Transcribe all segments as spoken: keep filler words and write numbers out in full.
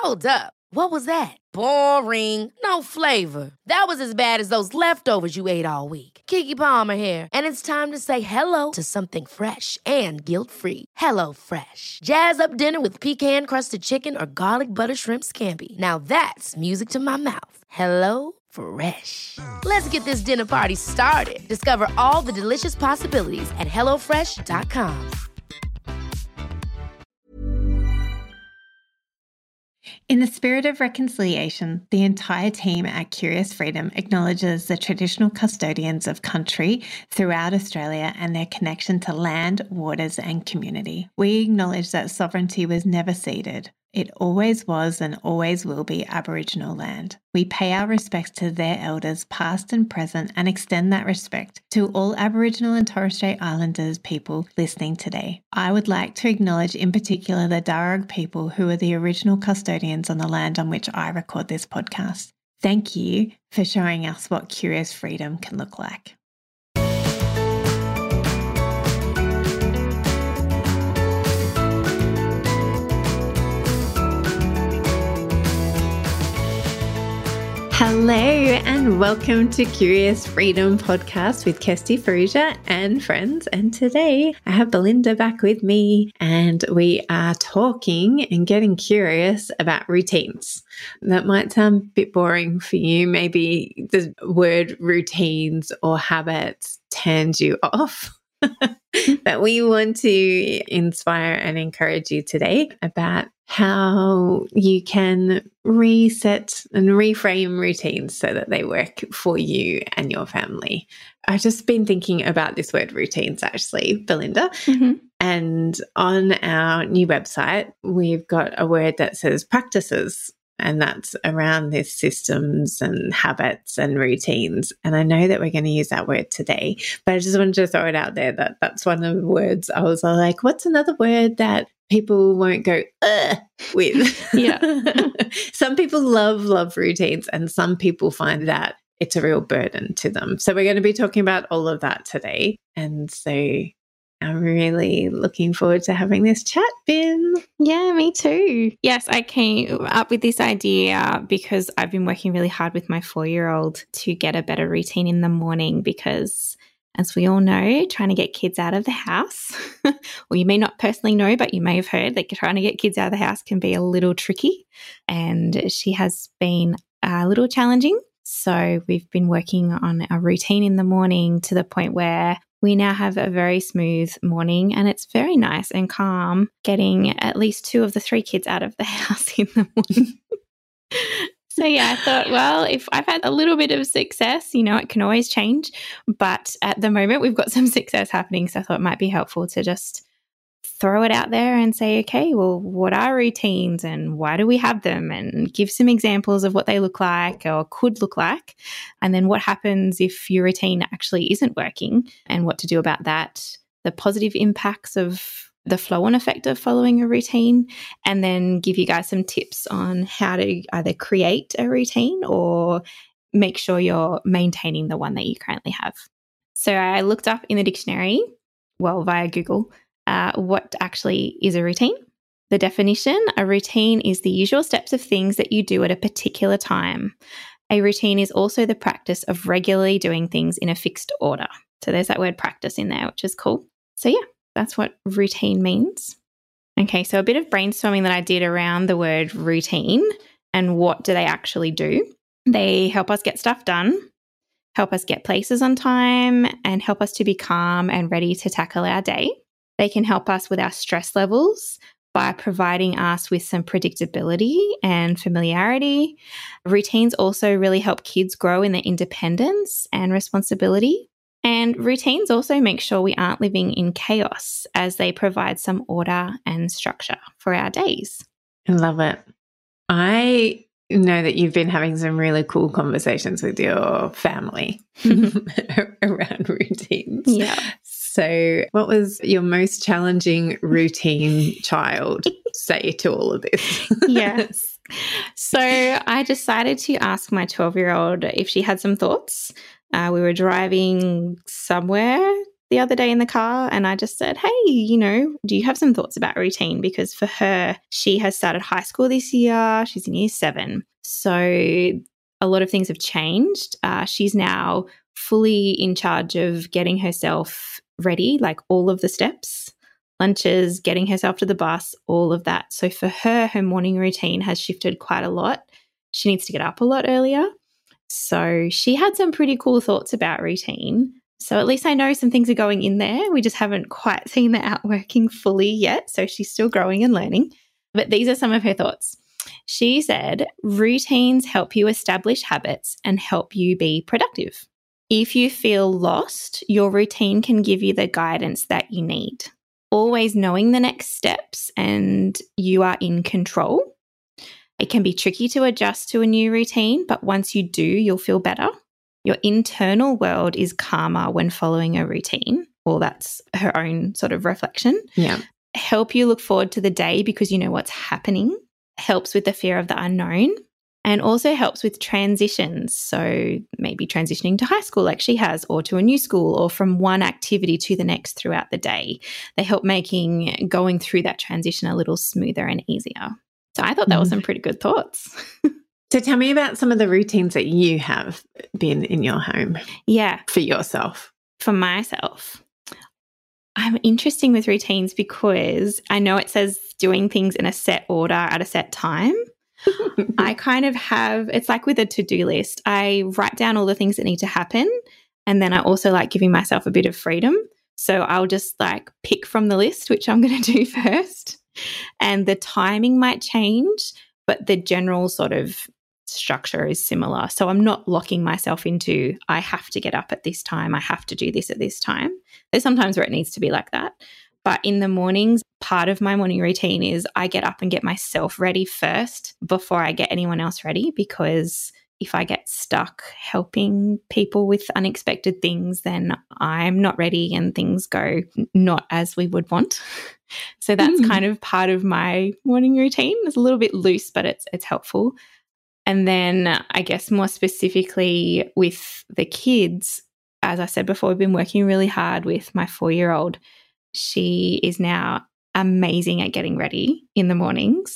Hold up. What was that? Boring. No flavor. That was as bad as those leftovers you ate all week. Keke Palmer here, and it's time to say hello to something fresh and guilt-free. Hello Fresh. Jazz up dinner with pecan-crusted chicken or garlic butter shrimp scampi. Now that's music to my mouth. Hello Fresh. Let's get this dinner party started. Discover all the delicious possibilities at hello fresh dot com. In the spirit of reconciliation, the entire team at Curious Freedom acknowledges the traditional custodians of country throughout Australia and their connection to land, waters, and community. We acknowledge that sovereignty was never ceded. It always was and always will be Aboriginal land. We pay our respects to their elders, past and present, and extend that respect to all Aboriginal and Torres Strait Islanders people listening today. I would like to acknowledge in particular the Darug people who are the original custodians on the land on which I record this podcast. Thank you for showing us what Curious Freedom can look like. Hello and welcome to Curious Freedom Podcast with Kirsty Farrugia and friends. And today I have Belinda back with me and we are talking and getting curious about routines. That might sound a bit boring for you. Maybe the word routines or habits turns you off. But we want to inspire and encourage you today about how you can reset and reframe routines so that they work for you and your family. I've just been thinking about this word routines actually, Belinda. Mm-hmm. And on our new website, we've got a word that says practices. And that's around this systems and habits and routines. And I know that we're going to use that word today, but I just wanted to throw it out there that that's one of the words I was like, what's another word that people won't go, ugh, with? Yeah. Some people love, love routines, and some people find that it's a real burden to them. So we're going to be talking about all of that today. And so I'm really looking forward to having this chat, Bin. Yeah, me too. Yes, I came up with this idea because I've been working really hard with my four-year-old to get a better routine in the morning because, as we all know, trying to get kids out of the house, well, you may not personally know, but you may have heard that trying to get kids out of the house can be a little tricky, and she has been a little challenging. So we've been working on a routine in the morning to the point where we now have a very smooth morning and it's very nice and calm getting at least two of the three kids out of the house in the morning. So, yeah, I thought, well, if I've had a little bit of success, you know, it can always change. But at the moment, we've got some success happening. So I thought it might be helpful to just throw it out there and say, okay, well, what are routines and why do we have them, and give some examples of what they look like or could look like. And then what happens if your routine actually isn't working and what to do about that, the positive impacts of the flow-on effect of following a routine, and then give you guys some tips on how to either create a routine or make sure you're maintaining the one that you currently have. So I looked up in the dictionary, well, via Google, Uh, what actually is a routine. The definition, a routine is the usual steps of things that you do at a particular time. A routine is also the practice of regularly doing things in a fixed order. So there's that word practice in there, which is cool. So yeah, that's what routine means. Okay, so a bit of brainstorming that I did around the word routine and what do they actually do. They help us get stuff done, help us get places on time, and help us to be calm and ready to tackle our day. They can help us with our stress levels by providing us with some predictability and familiarity. Routines also really help kids grow in their independence and responsibility. And routines also make sure we aren't living in chaos as they provide some order and structure for our days. I love it. I know that you've been having some really cool conversations with your family around routines. Yeah. So what was your most challenging routine child say to all of this? Yes. So I decided to ask my twelve-year-old if she had some thoughts. Uh, we were driving somewhere the other day in the car and I just said, hey, you know, do you have some thoughts about routine? Because for her, she has started high school this year. She's in year seven. So a lot of things have changed. Uh, she's now fully in charge of getting herself ready, like all of the steps, lunches, getting herself to the bus, all of that. So for her, her morning routine has shifted quite a lot. She needs to get up a lot earlier. So she had some pretty cool thoughts about routine. So at least I know some things are going in there. We just haven't quite seen that out working fully yet. So she's still growing and learning. But these are some of her thoughts. She said, routines help you establish habits and help you be productive. If you feel lost, your routine can give you the guidance that you need. Always knowing the next steps and you are in control. It can be tricky to adjust to a new routine, but once you do, you'll feel better. Your internal world is calmer when following a routine. Well, that's her own sort of reflection. Yeah. Help you look forward to the day because you know what's happening. Helps with the fear of the unknown and also helps with transitions. So maybe transitioning to high school like she has or to a new school or from one activity to the next throughout the day. They help making going through that transition a little smoother and easier. So I thought that was some pretty good thoughts. So tell me about some of the routines that you have been in your home. Yeah. For yourself. For myself. I'm interesting with routines because I know it says doing things in a set order at a set time. I kind of have, it's like with a to-do list. I write down all the things that need to happen and then I also like giving myself a bit of freedom. So I'll just like pick from the list, which I'm going to do first. And the timing might change, but the general sort of structure is similar. So I'm not locking myself into, I have to get up at this time, I have to do this at this time. There's sometimes where it needs to be like that. But in the mornings, part of my morning routine is I get up and get myself ready first before I get anyone else ready, because if I get stuck helping people with unexpected things, then I'm not ready and things go not as we would want. So that's mm. kind of part of my morning routine. It's a little bit loose, but it's it's helpful. And then I guess more specifically with the kids, as I said before, we've been working really hard with my four-year-old. She is now amazing at getting ready in the mornings.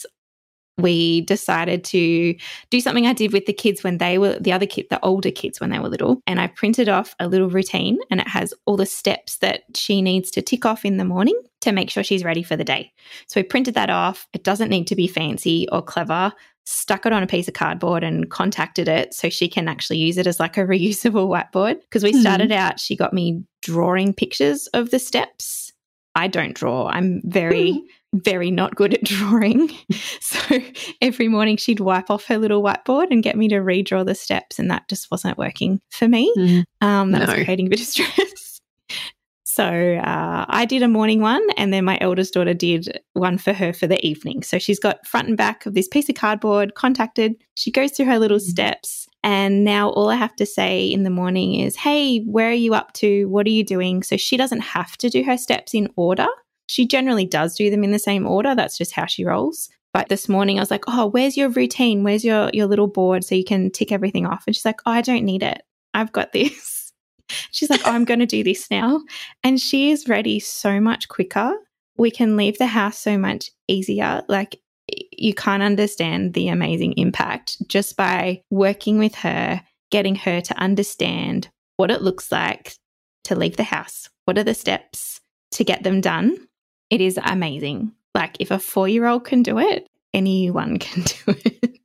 We decided to do something I did with the kids when they were, the other kid, the older kids when they were little, and I printed off a little routine and it has all the steps that she needs to tick off in the morning to make sure she's ready for the day. So we printed that off. It doesn't need to be fancy or clever. Stuck it on a piece of cardboard and contacted it so she can actually use it as like a reusable whiteboard. Because we started mm. out, she got me drawing pictures of the steps. I don't draw. I'm very... Mm. very not good at drawing. So every morning she'd wipe off her little whiteboard and get me to redraw the steps, and that just wasn't working for me. Mm. Um, that no. was creating a bit of stress. So uh, I did a morning one and then my eldest daughter did one for her for the evening. So she's got front and back of this piece of cardboard, contacted. She goes through her little mm. steps, and now all I have to say in the morning is, hey, where are you up to? What are you doing? So she doesn't have to do her steps in order. She generally does do them in the same order. That's just how she rolls. But this morning I was like, oh, where's your routine? Where's your, your little board so you can tick everything off? And she's like, oh, I don't need it. I've got this. She's like, oh, I'm going to do this now. And she is ready so much quicker. We can leave the house so much easier. Like, you can't understand the amazing impact just by working with her, getting her to understand what it looks like to leave the house. What are the steps to get them done? It is amazing. Like, if a four-year-old can do it, anyone can do it.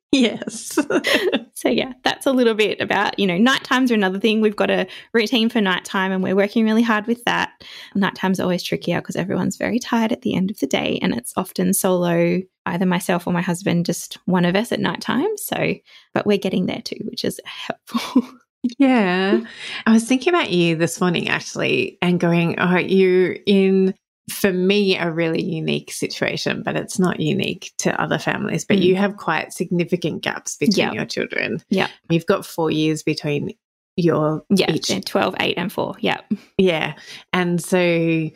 Yes. So, yeah, that's a little bit about, you know, night times are another thing. We've got a routine for nighttime and we're working really hard with that. Night times are always trickier because everyone's very tired at the end of the day, and it's often solo, either myself or my husband, just one of us at nighttime. So, but we're getting there too, which is helpful. Yeah. I was thinking about you this morning actually and going, oh, you're in, for me, a really unique situation, but it's not unique to other families, but mm. you have quite significant gaps between yep. your children. Yeah. You've got four years between your yeah, each. twelve, eight and four. Yeah. Yeah. And so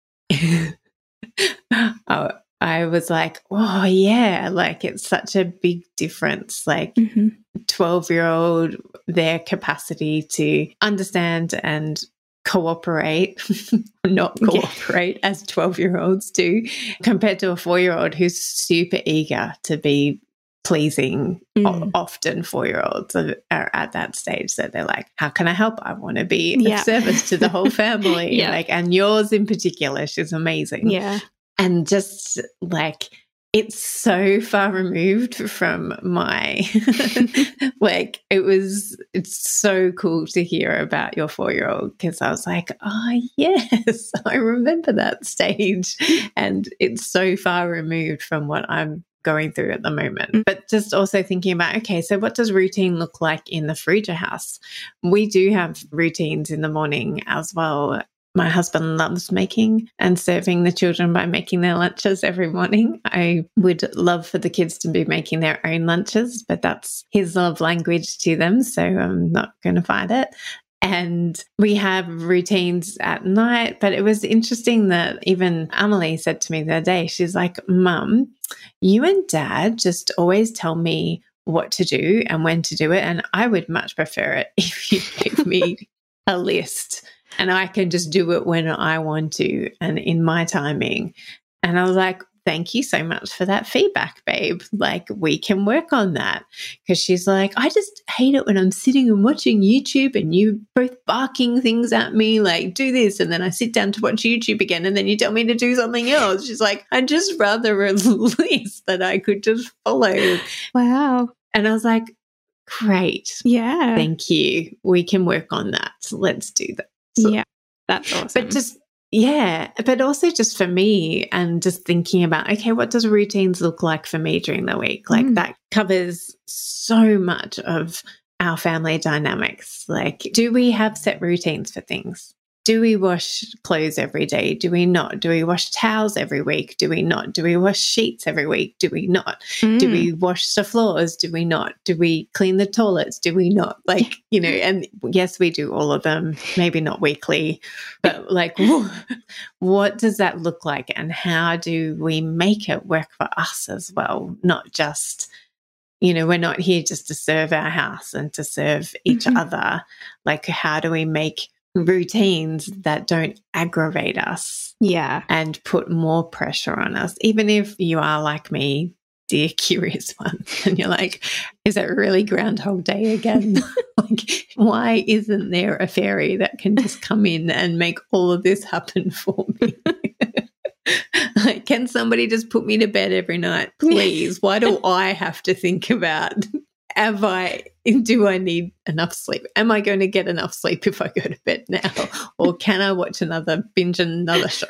oh, I was like, oh, yeah, like it's such a big difference. Like mm-hmm. twelve-year-old, their capacity to understand and cooperate, not cooperate yeah. as twelve-year-olds do, compared to a four-year-old who's super eager to be pleasing. Mm. Often four-year-olds are, are at that stage that they're like, how can I help? I want to be yeah. of service to the whole family. yeah. Like, and yours in particular, she's amazing. Yeah. And just like, it's so far removed from my, like, it was, it's so cool to hear about your four-year-old, because I was like, oh, yes, I remember that stage. And it's so far removed from what I'm going through at the moment. Mm. But just also thinking about, okay, so what does routine look like in the Farrugia house? We do have routines in the morning as well. My husband loves making and serving the children by making their lunches every morning. I would love for the kids to be making their own lunches, but that's his love language to them, so I'm not going to fight it. And we have routines at night, but it was interesting that even Amelie said to me the other day, she's like, Mum, you and Dad just always tell me what to do and when to do it, and I would much prefer it if you gave me a list and I can just do it when I want to and in my timing. And I was like, thank you so much for that feedback, babe. Like, we can work on that. Because she's like, I just hate it when I'm sitting and watching YouTube and you both barking things at me, like, do this. And then I sit down to watch YouTube again and then you tell me to do something else. She's like, I'd just rather a list that I could just follow. Wow. And I was like, great. Yeah. Thank you. We can work on that. So let's do that. So, yeah. That's awesome. But just, yeah, but also just for me and just thinking about, okay, what does routines look like for me during the week? Like mm. that covers so much of our family dynamics. Like, do we have set routines for things? Do we wash clothes every day? Do we not? Do we wash towels every week? Do we not? Do we wash sheets every week? Do we not? Mm. Do we wash the floors? Do we not? Do we clean the toilets? Do we not? Like, you know, and yes, we do all of them, maybe not weekly, but like, what does that look like? And how do we make it work for us as well? Not just, you know, we're not here just to serve our house and to serve each mm-hmm. other. Like, how do we make routines that don't aggravate us yeah and put more pressure on us, even if you are like me, dear curious one, and you're like, is that really Groundhog Day again? Like, why isn't there a fairy that can just come in and make all of this happen for me? Like, can somebody just put me to bed every night, please? Why do I have to think about, have I, do I need enough sleep? Am I going to get enough sleep if I go to bed now? Or can I watch another, binge another show?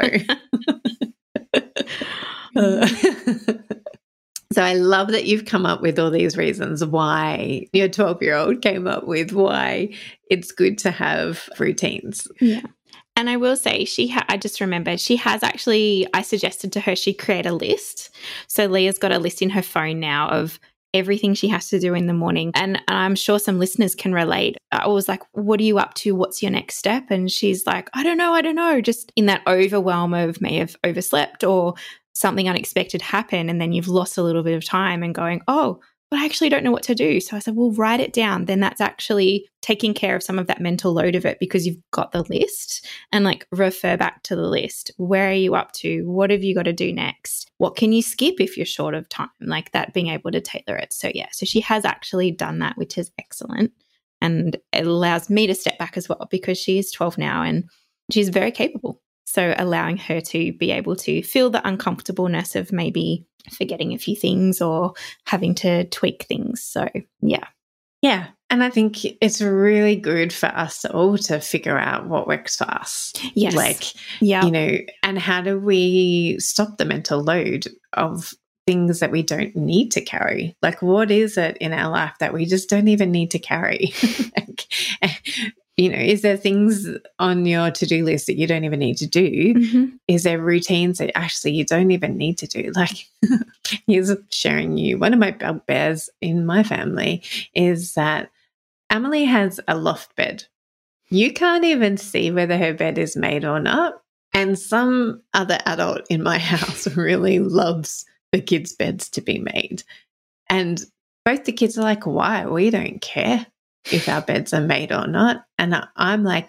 uh, so I love that you've come up with all these reasons why your twelve-year-old came up with why it's good to have routines. Yeah. And I will say, she ha- I just remembered she has actually, I suggested to her she create a list. So Leah's got a list in her phone now of everything she has to do in the morning. And I'm sure some listeners can relate. I was like, what are you up to? What's your next step? And she's like, I don't know, I don't know. Just in that overwhelm of may have overslept or something unexpected happened, and then you've lost a little bit of time and going, oh, but I actually don't know what to do. So I said, well, write it down. Then that's actually taking care of some of that mental load of it, because you've got the list, and like refer back to the list. Where are you up to? What have you got to do next? What can you skip if you're short of time? Like that, being able to tailor it. So yeah, so she has actually done that, which is excellent. And it allows me to step back as well, because she is twelve now and she's very capable. So allowing her to be able to feel the uncomfortableness of maybe forgetting a few things or having to tweak things. So, yeah. Yeah. And I think it's really good for us all to figure out what works for us. Yes. Like, yeah. you know, and how do we stop the mental load of things that we don't need to carry? Like, what is it in our life that we just don't even need to carry? Like, you know, is there things on your to-do list that you don't even need to do? Mm-hmm. Is there routines that actually you don't even need to do? Like, here's sharing you, one of my bugbears in my family is that Amelie has a loft bed. You can't even see whether her bed is made or not. And some other adult in my house really loves the kids' beds to be made. And both the kids are like, why? We don't care if our beds are made or not. And I'm like,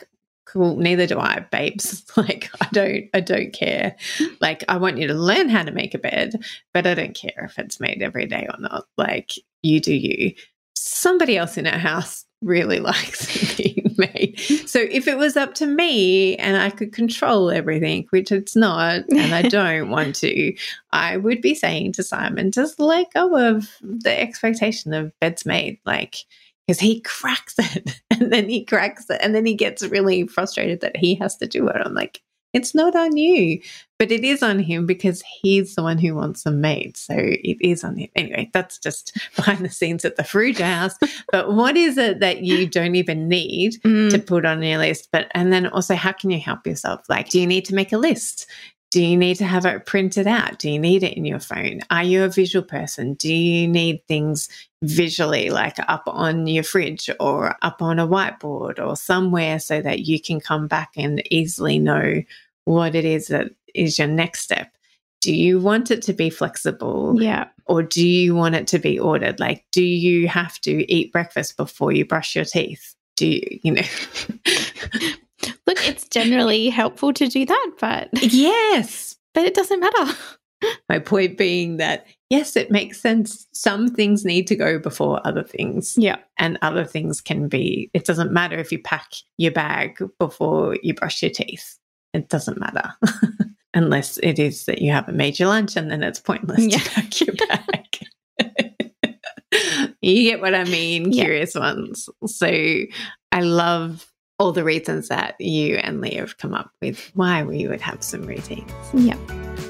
cool, neither do I, babes. Like, I don't, I don't care. Like, I want you to learn how to make a bed, but I don't care if it's made every day or not. Like, you do you. Somebody else in our house really likes it being made. So if it was up to me and I could control everything, which it's not, and I don't want to, I would be saying to Simon, just let go of the expectation of beds made. Like, because he cracks it and then he cracks it and then he gets really frustrated that he has to do it. I'm like, it's not on you, but it is on him because he's the one who wants them made. So it is on him. Anyway, that's just behind the scenes at the Farrugia house. But what is it that you don't even need mm. to put on your list? But and then also, how can you help yourself? Like, do you need to make a list? Do you need to have it printed out? Do you need it in your phone? Are you a visual person? Do you need things visually, like up on your fridge or up on a whiteboard or somewhere so that you can come back and easily know what it is that is your next step? Do you want it to be flexible? Yeah. Or do you want it to be ordered? Like, do you have to eat breakfast before you brush your teeth? Do you, you know? Look, it's generally helpful to do that, but yes, but it doesn't matter. My point being that, yes, it makes sense. Some things need to go before other things. Yeah. And other things can be, it doesn't matter if you pack your bag before you brush your teeth. It doesn't matter. Unless it is that you haven't made your lunch and then it's pointless yeah. to pack your bag. You get what I mean, yeah. Curious ones. So I love all the reasons that you and Leah have come up with why we would have some routines. Yeah.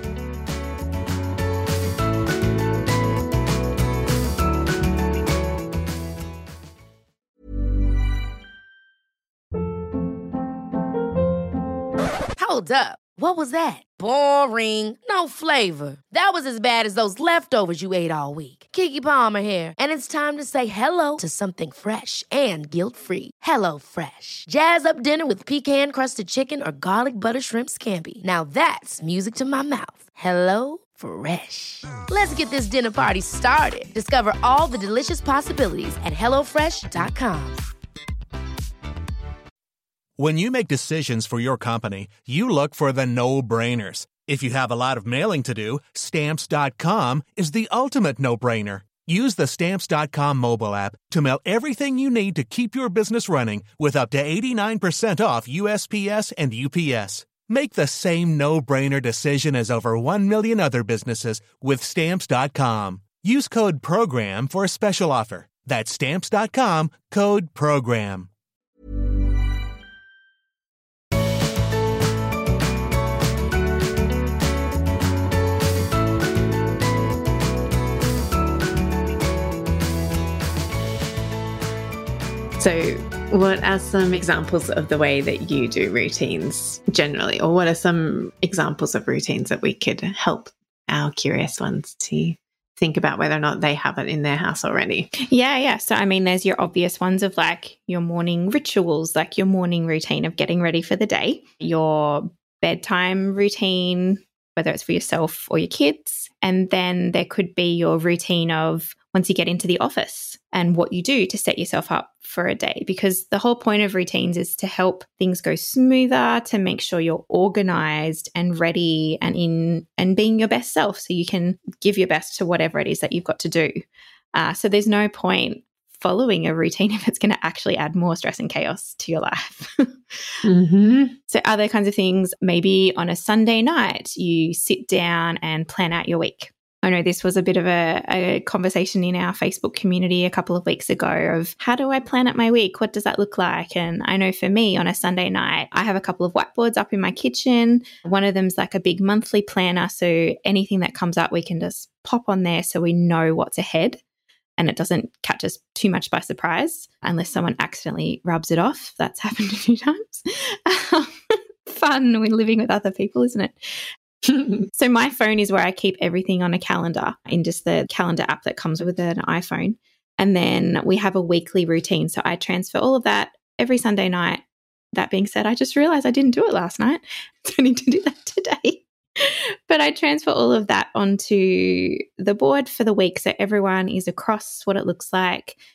Hold up. What was that? Boring. No flavor. That was as bad as those leftovers you ate all week. Keke Palmer here, and it's time to say hello to something fresh and guilt-free. Hello Fresh. Jazz up dinner with pecan-crusted chicken or garlic butter shrimp scampi. Now that's music to my mouth. Hello Fresh. Let's get this dinner party started. Discover all the delicious possibilities at hello fresh dot com. When you make decisions for your company, you look for the no-brainers. If you have a lot of mailing to do, Stamps dot com is the ultimate no-brainer. Use the Stamps dot com mobile app to mail everything you need to keep your business running with up to eighty-nine percent off U S P S and U P S. Make the same no-brainer decision as over one million other businesses with Stamps dot com. Use code PROGRAM for a special offer. That's Stamps dot com, code PROGRAM. So what are some examples of the way that you do routines generally? Or what are some examples of routines that we could help our curious ones to think about whether or not they have it in their house already? Yeah, yeah. So, I mean, there's your obvious ones of like your morning rituals, like your morning routine of getting ready for the day, your bedtime routine, whether it's for yourself or your kids. And then there could be your routine of once you get into the office and what you do to set yourself up for a day, because the whole point of routines is to help things go smoother, to make sure you're organized and ready and in and being your best self so you can give your best to whatever it is that you've got to do. Uh, so there's no point following a routine if it's going to actually add more stress and chaos to your life. mm-hmm. So other kinds of things, maybe on a Sunday night, you sit down and plan out your week. I know this was a bit of a, a conversation in our Facebook community a couple of weeks ago of how do I plan out my week? What does that look like? And I know for me on a Sunday night, I have a couple of whiteboards up in my kitchen. One of them's like a big monthly planner. So anything that comes up, we can just pop on there so we know what's ahead and it doesn't catch us too much by surprise unless someone accidentally rubs it off. That's happened a few times. Fun when living with other people, isn't it? So my phone is where I keep everything on a calendar in just the calendar app that comes with an iPhone. And then we have a weekly routine. So I transfer all of that every Sunday night. That being said, I just realized I didn't do it last night. So I need to do that today. But I transfer all of that onto the board for the week. So everyone is across what it looks like.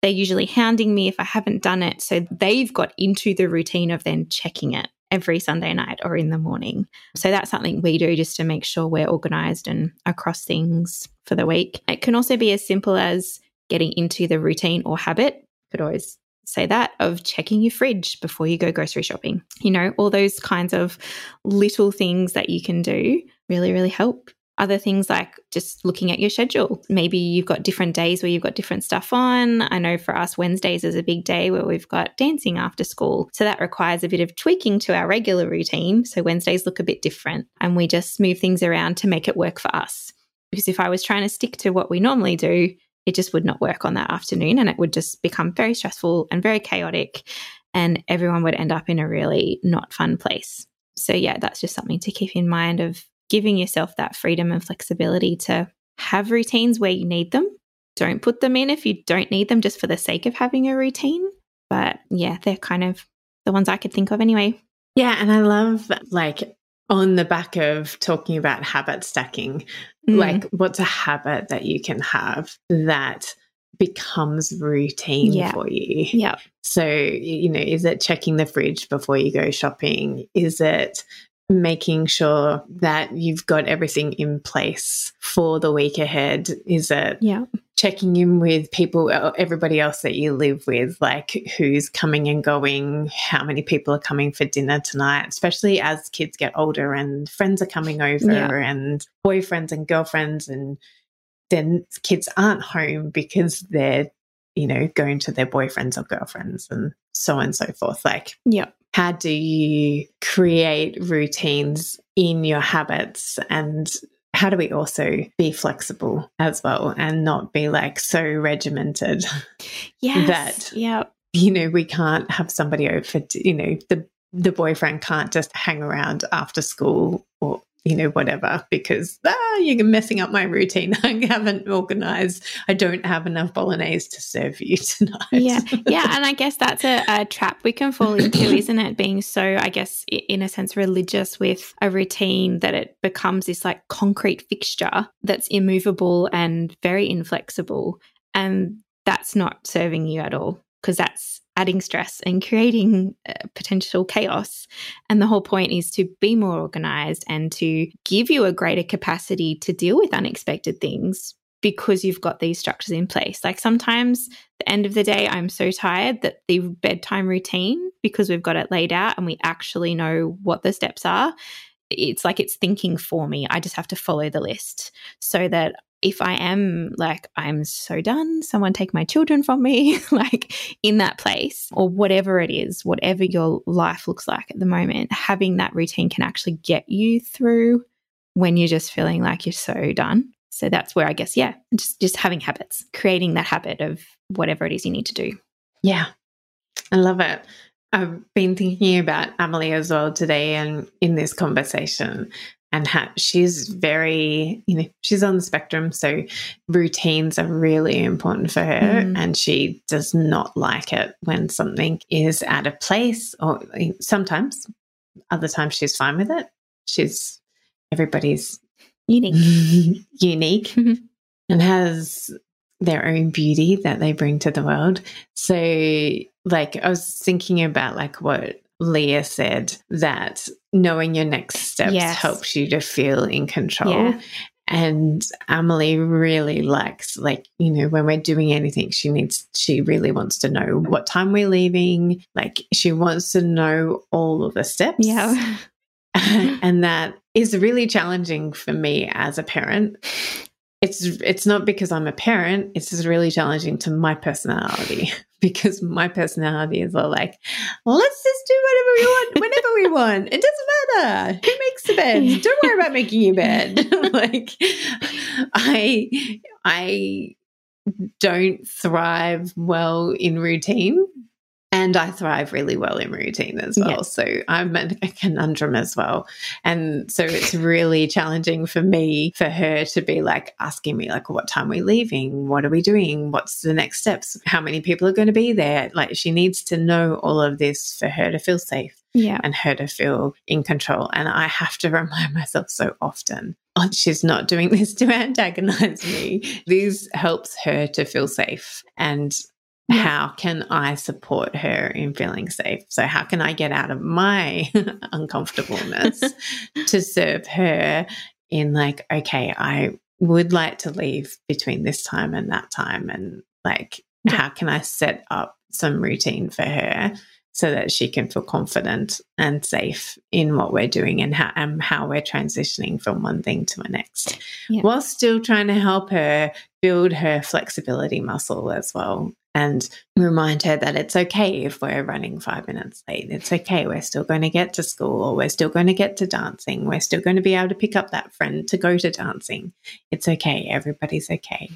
they're usually hounding me if I haven't done it. So they've got into the routine of then checking it every Sunday night or in the morning. So that's something we do just to make sure we're organised and across things for the week. It can also be as simple as getting into the routine or habit, could always say that, of checking your fridge before you go grocery shopping. You know, all those kinds of little things that you can do really, really help. Other things like just looking at your schedule. Maybe you've got different days where you've got different stuff on. I know for us, Wednesdays is a big day where we've got dancing after school. So that requires a bit of tweaking to our regular routine. So Wednesdays look a bit different and we just move things around to make it work for us. Because if I was trying to stick to what we normally do, it just would not work on that afternoon and it would just become very stressful and very chaotic and everyone would end up in a really not fun place. So yeah, that's just something to keep in mind, of giving yourself that freedom and flexibility to have routines where you need them. Don't put them in if you don't need them just for the sake of having a routine. But yeah, they're kind of the ones I could think of anyway. Yeah, and I love, like, on the back of talking about habit stacking, mm. like what's a habit that you can have that becomes routine yeah. for you? Yeah. So, you know, is it checking the fridge before you go shopping? Is it making sure that you've got everything in place for the week ahead? Is it yeah. checking in with people, everybody else that you live with, like who's coming and going, how many people are coming for dinner tonight, especially as kids get older and friends are coming over yeah. and boyfriends and girlfriends, and then kids aren't home because they're, you know, going to their boyfriends or girlfriends and so on and so forth. Like, yeah. how do you create routines in your habits, and how do we also be flexible as well and not be like so regimented yes. that, yeah. you know, we can't have somebody over, you know, the, the boyfriend can't just hang around after school or, you know, whatever, because ah, you're messing up my routine. I haven't organised. I don't have enough bolognese to serve you tonight. Yeah. Yeah. And I guess that's a, a trap we can fall into, isn't it? Being so, I guess, in a sense, religious with a routine, that it becomes this like concrete fixture that's immovable and very inflexible. And that's not serving you at all, because that's adding stress and creating uh, potential chaos. And the whole point is to be more organised and to give you a greater capacity to deal with unexpected things because you've got these structures in place. Like sometimes at the end of the day, I'm so tired that the bedtime routine, because we've got it laid out and we actually know what the steps are, it's like it's thinking for me. I just have to follow the list so that if I am like, I'm so done, someone take my children from me, like in that place, or whatever it is, whatever your life looks like at the moment, having that routine can actually get you through when you're just feeling like you're so done. So that's where I guess, yeah, just, just having habits, creating that habit of whatever it is you need to do. Yeah, I love it. I've been thinking about Amelie as well today and in this conversation, and how she's very, you know, she's on the spectrum. So routines are really important for her. Mm. And she does not like it when something is out of place, or sometimes, other times she's fine with it. She's, everybody's unique, unique and has their own beauty that they bring to the world. So like I was thinking about like what Leah said, that knowing your next steps yes. helps you to feel in control. Yeah. And Amelie really likes, like, you know, when we're doing anything, she needs, she really wants to know what time we're leaving. Like she wants to know all of the steps. Yeah. And that is really challenging for me as a parent. It's it's not because I'm a parent. It's just really challenging to my personality, because my personality is all like, let's just do whatever we want, whenever we want. It doesn't matter who makes the bed. Don't worry about making your bed. Like, I I don't thrive well in routine. And I thrive really well in routine as well. Yes. So I'm a conundrum as well. And so it's really challenging for me, for her to be like asking me like, what time are we leaving? What are we doing? What's the next steps? How many people are going to be there? Like she needs to know all of this for her to feel safe. Yeah. And her to feel in control. And I have to remind myself so often, oh, she's not doing this to antagonize me. This helps her to feel safe. And Yeah. How can I support her in feeling safe? So how can I get out of my uncomfortableness to serve her in like, okay, I would like to leave between this time and that time. And like, yeah. how can I set up some routine for her so that she can feel confident and safe in what we're doing and how, and how we're transitioning from one thing to the next, yeah. while still trying to help her build her flexibility muscle as well. And remind her that it's okay if we're running five minutes late. It's okay. We're still going to get to school, or we're still going to get to dancing. We're still going to be able to pick up that friend to go to dancing. It's okay. Everybody's okay.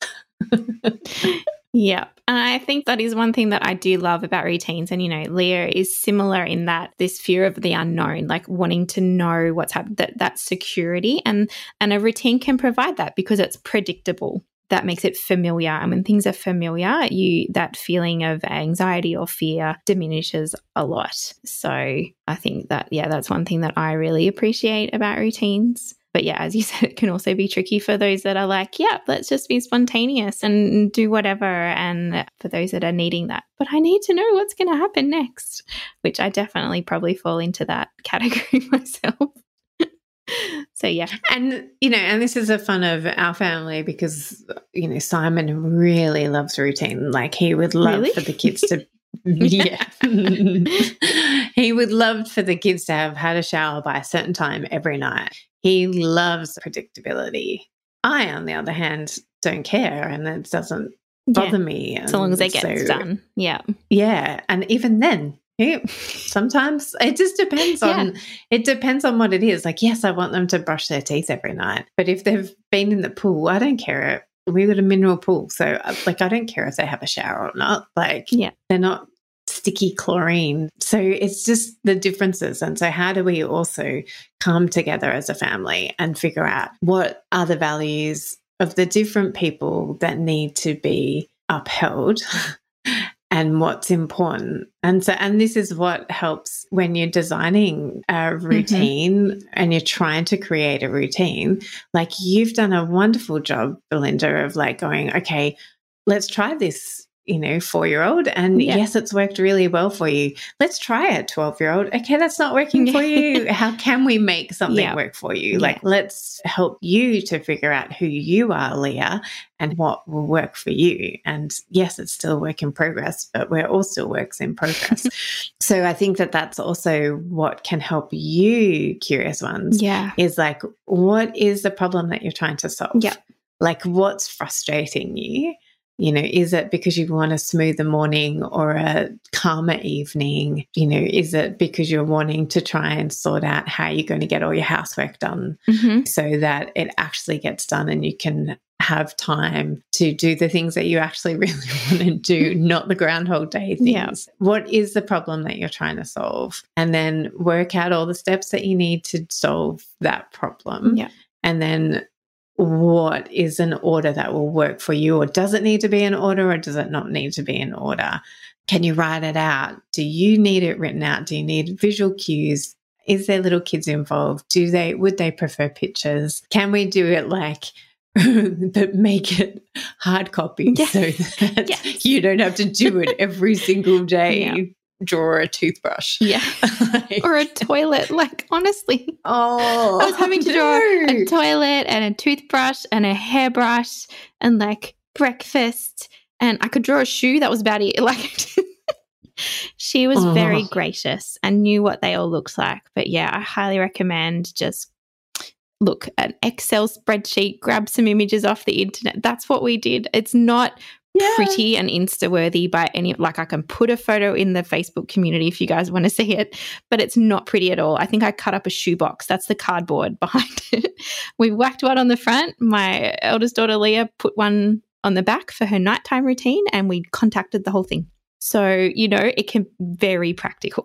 Yeah. And I think that is one thing that I do love about routines. And, you know, Leah is similar in that this fear of the unknown, like wanting to know what's happening, that, that security. And, and a routine can provide that because it's predictable. That makes it familiar. And when things are familiar, you that feeling of anxiety or fear diminishes a lot. So I think that, yeah, that's one thing that I really appreciate about routines. But yeah, as you said, it can also be tricky for those that are like, yeah, let's just be spontaneous and do whatever. And for those that are needing that, but I need to know what's going to happen next, which I definitely probably fall into that category myself. So, yeah. And, you know, and this is a fun of our family because, you know, Simon really loves routine. Like he would love really? for the kids to, yeah. He would love for the kids to have had a shower by a certain time every night. He loves predictability. I, on the other hand, don't care and it doesn't bother yeah. me. As long as it gets so, done. Yeah. Yeah. And even then, yeah, sometimes it just depends on, yeah. it depends on what it is. Like, yes, I want them to brush their teeth every night, but if they've been in the pool, I don't care. We've got a mineral pool. So like, I don't care if they have a shower or not. Like yeah. they're not sticky chlorine. So it's just the differences. And so how do we also come together as a family and figure out what are the values of the different people that need to be upheld and what's important. And so, and this is what helps when you're designing a routine mm-hmm. and you're trying to create a routine. Like you've done a wonderful job, Belinda, of like going, okay, let's try this, you know, four-year-old. And yeah. yes, it's worked really well for you. Let's try it, twelve-year-old. Okay, that's not working for you. How can we make something yeah. work for you? Yeah. Like, let's help you to figure out who you are, Leah, and what will work for you. And yes, it's still a work in progress, but we're all still works in progress. So I think that that's also what can help you, curious ones, yeah. is like, what is the problem that you're trying to solve? Yeah. Like, what's frustrating you? You know, is it because you want a smoother morning or a calmer evening? You know, is it because you're wanting to try and sort out how you're going to get all your housework done mm-hmm. so that it actually gets done and you can have time to do the things that you actually really want to do, not the Groundhog Day things? Yeah. What is the problem that you're trying to solve? And then work out all the steps that you need to solve that problem. Yeah. And then what is an order that will work for you, or does it need to be in order, or does it not need to be in order? Can you write it out? Do you need it written out? Do you need visual cues? Is there little kids involved? Do they, would they prefer pictures? Can we do it like, but make it hard copy yes. so that yes. you don't have to do it every single day. Yeah. Draw a toothbrush. Yeah. like, or a toilet. Like, honestly. Oh. I was having to no. draw a toilet and a toothbrush and a hairbrush and like breakfast. And I could draw a shoe. That was about it. Like, she was oh. very gracious and knew what they all looked like. But yeah, I highly recommend just look at an Excel spreadsheet, grab some images off the internet. That's what we did. It's not Yeah. pretty and Insta-worthy by any, like I can put a photo in the Facebook community if you guys want to see it, but it's not pretty at all. I think I cut up a shoebox. That's the cardboard behind it. We whacked one on the front. My eldest daughter, Leah, put one on the back for her nighttime routine, and we contacted the whole thing. So, you know, it can be very practical.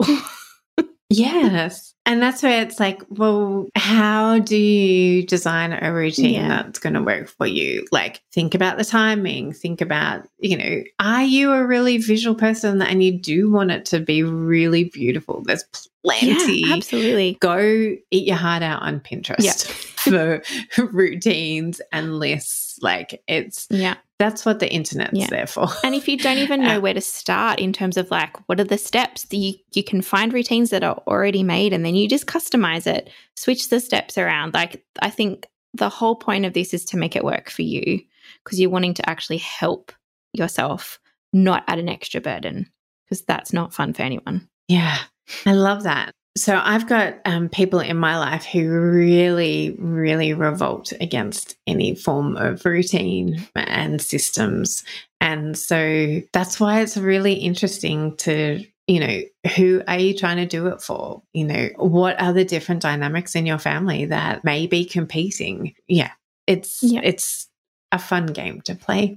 Yes. And that's where it's like, well, how do you design a routine yeah. that's going to work for you? Like, think about the timing, think about, you know, are you a really visual person and you do want it to be really beautiful? There's plenty. Yeah, absolutely. Go eat your heart out on Pinterest. Yeah. for routines and lists. Like it's, yeah. that's what the internet's Yeah. there for. And if you don't even know where to start in terms of like, what are the steps, you, you can find routines that are already made and then you just customize it, switch the steps around. Like, I think the whole point of this is to make it work for you because you're wanting to actually help yourself, not add an extra burden, because that's not fun for anyone. Yeah, I love that. So I've got um, people in my life who really, really revolt against any form of routine and systems. And so that's why it's really interesting to, you know, who are you trying to do it for? You know, what are the different dynamics in your family that may be competing? Yeah, it's Yeah. it's a fun game to play.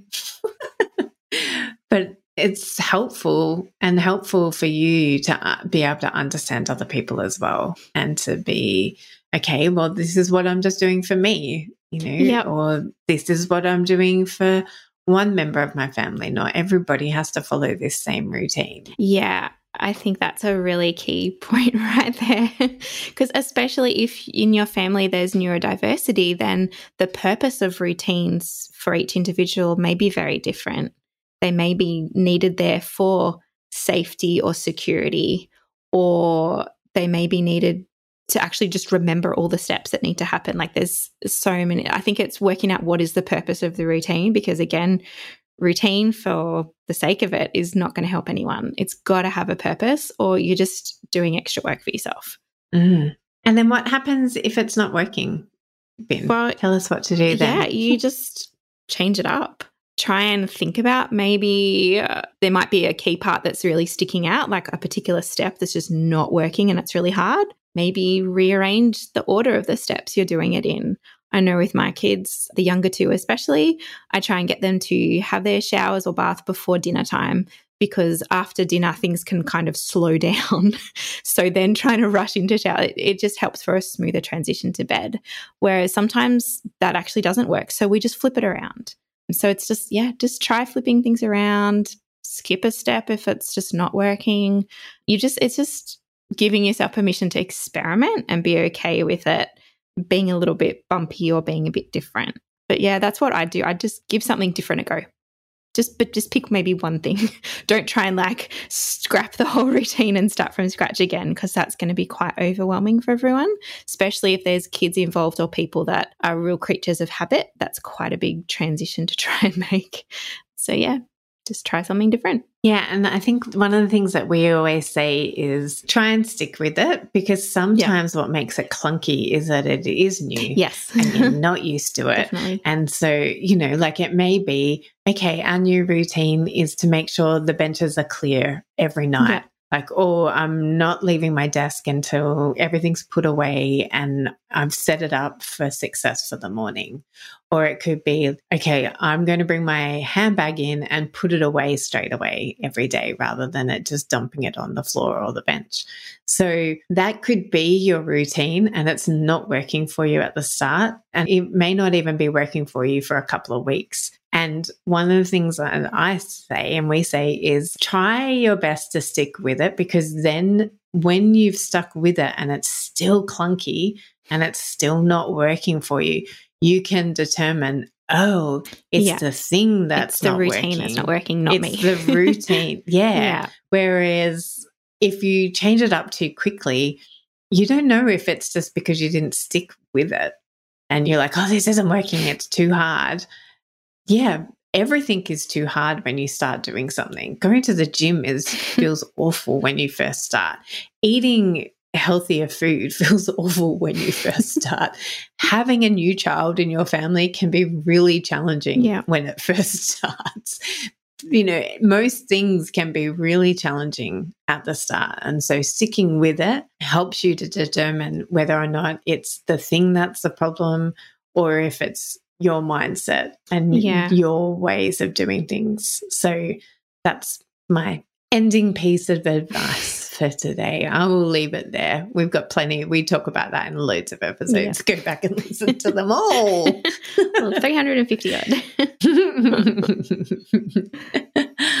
But it's helpful and helpful for you to be able to understand other people as well and to be, okay, well, this is what I'm just doing for me, you know, Yep. or this is what I'm doing for one member of my family. Not everybody has to follow this same routine. Yeah, I think that's a really key point right there. Because especially if in your family there's neurodiversity, then the purpose of routines for each individual may be very different. They may be needed there for safety or security, or they may be needed to actually just remember all the steps that need to happen. Like there's so many. I think it's working out what is the purpose of the routine, because again, routine for the sake of it is not going to help anyone. It's got to have a purpose, or you're just doing extra work for yourself. Mm. And then what happens if it's not working, Ben? Well, tell us what to do then. Yeah, you just change it up. Try and think about maybe uh, there might be a key part that's really sticking out, like a particular step that's just not working and it's really hard. Maybe rearrange the order of the steps you're doing it in. I know with my kids, the younger two especially, I try and get them to have their showers or bath before dinner time, because after dinner things can kind of slow down. So then trying to rush into shower, it, it just helps for a smoother transition to bed. Whereas sometimes that actually doesn't work. So we just flip it around. So it's just, yeah, just try flipping things around, skip a step if it's just not working. You just, it's just giving yourself permission to experiment and be okay with it being a little bit bumpy or being a bit different. But yeah, that's what I do. I just give something different a go. Just, but just pick maybe one thing. Don't try and like scrap the whole routine and start from scratch again, because that's going to be quite overwhelming for everyone, especially if there's kids involved or people that are real creatures of habit. That's quite a big transition to try and make. So yeah, just try something different. Yeah, and I think one of the things that we always say is try and stick with it, because sometimes yeah. what makes it clunky is that it is new. Yes. And you're not used to it. Definitely. And so, you know, like it may be, okay, our new routine is to make sure the benches are clear every night. Yeah. Like, oh, I'm not leaving my desk until everything's put away and I've set it up for success for the morning. Or it could be, okay, I'm going to bring my handbag in and put it away straight away every day, rather than it just dumping it on the floor or the bench. So that could be your routine, and it's not working for you at the start. And it may not even be working for you for a couple of weeks. And one of the things that I say and we say is try your best to stick with it, because then when you've stuck with it and it's still clunky and it's still not working for you, you can determine, oh, it's yeah. the thing that's it's the not routine working. that's not working, not it's me. It's the routine. Yeah. yeah. Whereas if you change it up too quickly, you don't know if it's just because you didn't stick with it and you're like, oh, this isn't working, it's too hard. Yeah, everything is too hard when you start doing something. Going to the gym is feels awful when you first start. Eating healthier food feels awful when you first start. Having a new child in your family can be really challenging yeah. when it first starts. You know, most things can be really challenging at the start. And so sticking with it helps you to determine whether or not it's the thing that's the problem, or if it's your mindset and yeah. your ways of doing things. So that's my ending piece of advice for today. I will leave it there. We've got plenty. We talk about that in loads of episodes. Yeah. Go back and listen to them all. Well, three hundred fifty odd.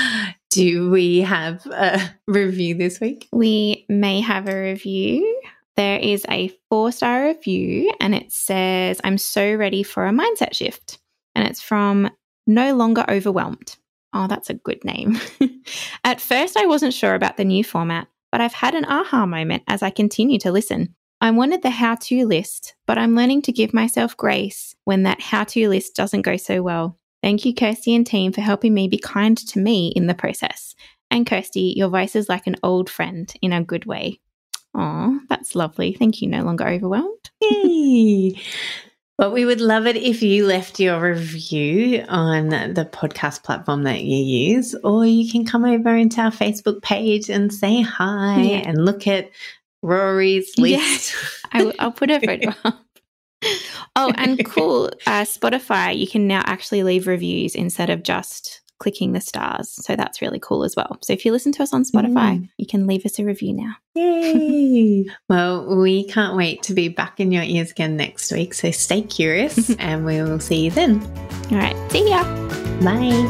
Do we have a review this week? We may have a review. There is a four-star review and it says, I'm so ready for a mindset shift. And it's from No Longer Overwhelmed. Oh, that's a good name. At first, I wasn't sure about the new format, but I've had an aha moment as I continue to listen. I wanted the how-to list, but I'm learning to give myself grace when that how-to list doesn't go so well. Thank you, Kirsty and team, for helping me be kind to me in the process. And Kirsty, your voice is like an old friend in a good way. Oh, that's lovely. Thank you, No Longer Overwhelmed. Yay. But we would love it if you left your review on the podcast platform that you use, or you can come over into our Facebook page and say hi yeah. and look at Rory's list. Yeah. I w- I'll put a photo up. Oh, and cool. Uh, Spotify, you can now actually leave reviews instead of just clicking the stars. So that's really cool as well. So if you listen to us on Spotify, mm. you can leave us a review now. Yay! Well, we can't wait to be back in your ears again next week. So stay curious and we will see you then. All right. See ya. Bye.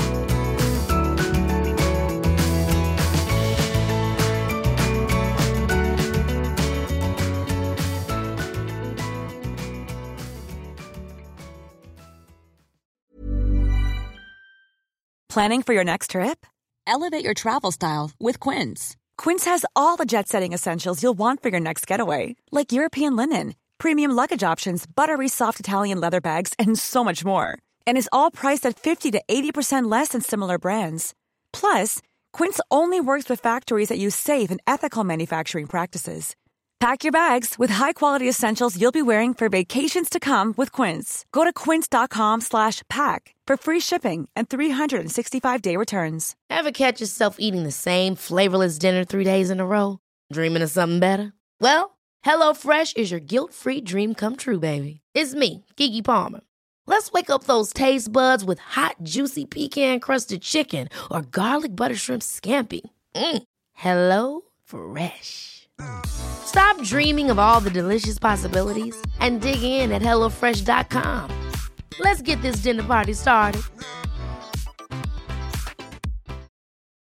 Planning for your next trip? Elevate your travel style with Quince. Quince has all the jet-setting essentials you'll want for your next getaway, like European linen, premium luggage options, buttery soft Italian leather bags, and so much more. And is all priced at fifty to eighty percent less than similar brands. Plus, Quince only works with factories that use safe and ethical manufacturing practices. Pack your bags with high-quality essentials you'll be wearing for vacations to come with Quince. Go to quince.com slash pack for free shipping and three sixty-five day returns. Ever catch yourself eating the same flavorless dinner three days in a row? Dreaming of something better? Well, HelloFresh is your guilt-free dream come true, baby. It's me, Keke Palmer. Let's wake up those taste buds with hot, juicy pecan-crusted chicken or garlic butter shrimp scampi. Mm. Hello Fresh. Stop dreaming of all the delicious possibilities and dig in at hello fresh dot com. Let's get this dinner party started.